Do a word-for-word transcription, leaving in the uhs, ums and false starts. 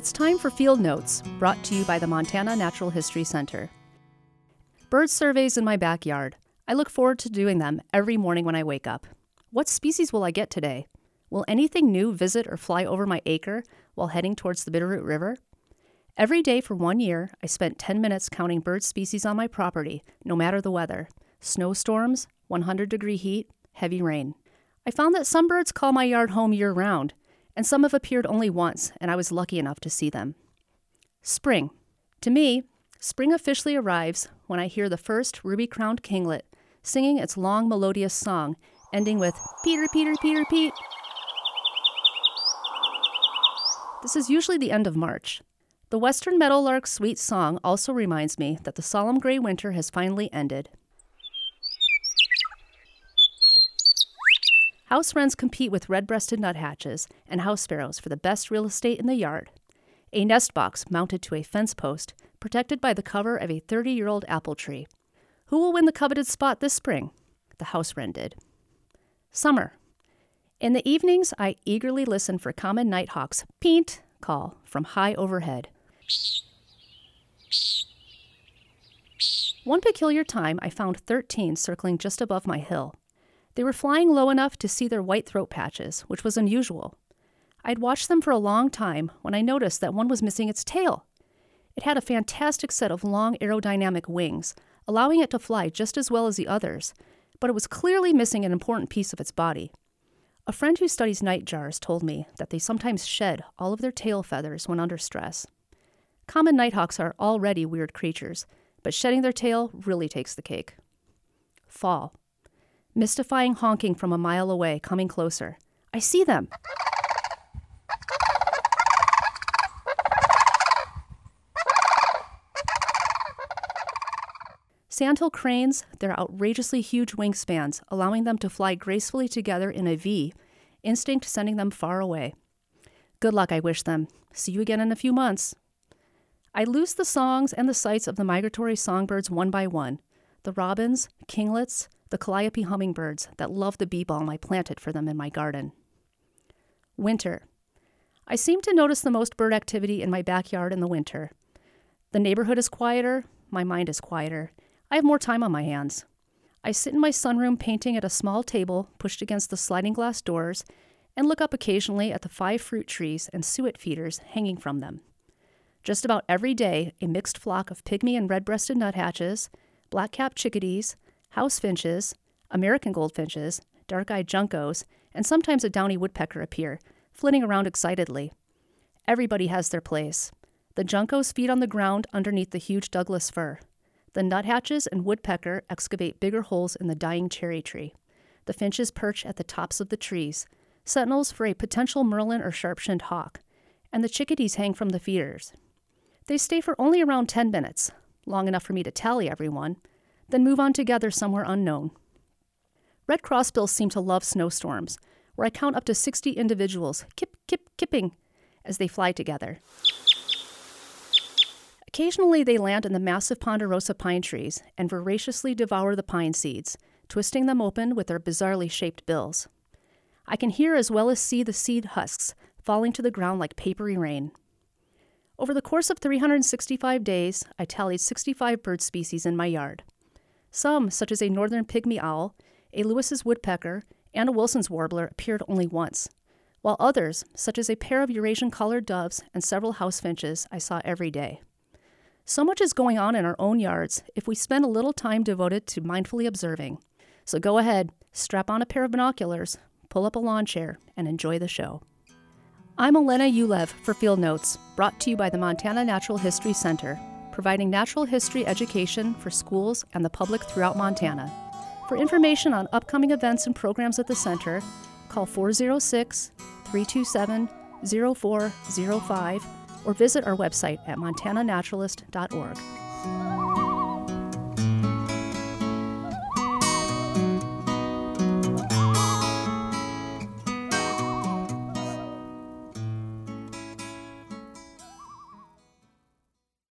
It's time for Field Notes, brought to you by the Montana Natural History Center. Bird surveys in my backyard. I look forward to doing them every morning when I wake up. What species will I get today? Will anything new visit or fly over my acre while heading towards the Bitterroot River? Every day for one year, I spent ten minutes counting bird species on my property, no matter the weather. Snowstorms, one hundred degree heat, heavy rain. I found that some birds call my yard home year-round, and some have appeared only once, and I was lucky enough to see them. Spring. To me, spring officially arrives when I hear the first ruby-crowned kinglet singing its long melodious song, ending with Peter, Peter, Peter, Pete. This is usually the end of March. The western meadowlark's sweet song also reminds me that the solemn gray winter has finally ended. House wrens compete with red-breasted nuthatches and house sparrows for the best real estate in the yard. A nest box mounted to a fence post, protected by the cover of a thirty-year-old apple tree. Who will win the coveted spot this spring? The house wren did. Summer. In the evenings, I eagerly listen for common nighthawk's peent call from high overhead. One peculiar time, I found thirteen circling just above my hill. They were flying low enough to see their white throat patches, which was unusual. I'd watched them for a long time when I noticed that one was missing its tail. It had a fantastic set of long aerodynamic wings, allowing it to fly just as well as the others, but it was clearly missing an important piece of its body. A friend who studies nightjars told me that they sometimes shed all of their tail feathers when under stress. Common nighthawks are already weird creatures, but shedding their tail really takes the cake. Fall. Mystifying honking from a mile away, coming closer. I see them! Sandhill cranes, their outrageously huge wingspans, allowing them to fly gracefully together in a V, instinct sending them far away. Good luck, I wish them. See you again in a few months. I lose the songs and the sights of the migratory songbirds one by one. The robins, kinglets, the calliope hummingbirds that love the bee balm I planted for them in my garden. Winter. I seem to notice the most bird activity in my backyard in the winter. The neighborhood is quieter, my mind is quieter. I have more time on my hands. I sit in my sunroom painting at a small table pushed against the sliding glass doors and look up occasionally at the five fruit trees and suet feeders hanging from them. Just about every day, a mixed flock of pygmy and red-breasted nuthatches, black-capped chickadees, house finches, American goldfinches, dark-eyed juncos, and sometimes a downy woodpecker appear, flitting around excitedly. Everybody has their place. The juncos feed on the ground underneath the huge Douglas fir. The nuthatches and woodpecker excavate bigger holes in the dying cherry tree. The finches perch at the tops of the trees, sentinels for a potential merlin or sharp-shinned hawk, and the chickadees hang from the feeders. They stay for only around ten minutes, long enough for me to tally everyone, then move on together somewhere unknown. Red crossbills seem to love snowstorms, where I count up to sixty individuals, kip, kip, kipping, as they fly together. Occasionally they land in the massive ponderosa pine trees and voraciously devour the pine seeds, twisting them open with their bizarrely shaped bills. I can hear as well as see the seed husks falling to the ground like papery rain. Over the course of three hundred sixty-five days, I tallied sixty-five bird species in my yard. Some, such as a northern pygmy owl, a Lewis's woodpecker, and a Wilson's warbler, appeared only once, while others, such as a pair of Eurasian collared doves and several house finches, I saw every day. So much is going on in our own yards if we spend a little time devoted to mindfully observing. So go ahead, strap on a pair of binoculars, pull up a lawn chair, and enjoy the show. I'm Elena Ulev for Field Notes, brought to you by the Montana Natural History Center, providing natural history education for schools and the public throughout Montana. For information on upcoming events and programs at the center, call four oh six, three two seven, oh four oh five or visit our website at montana naturalist dot org.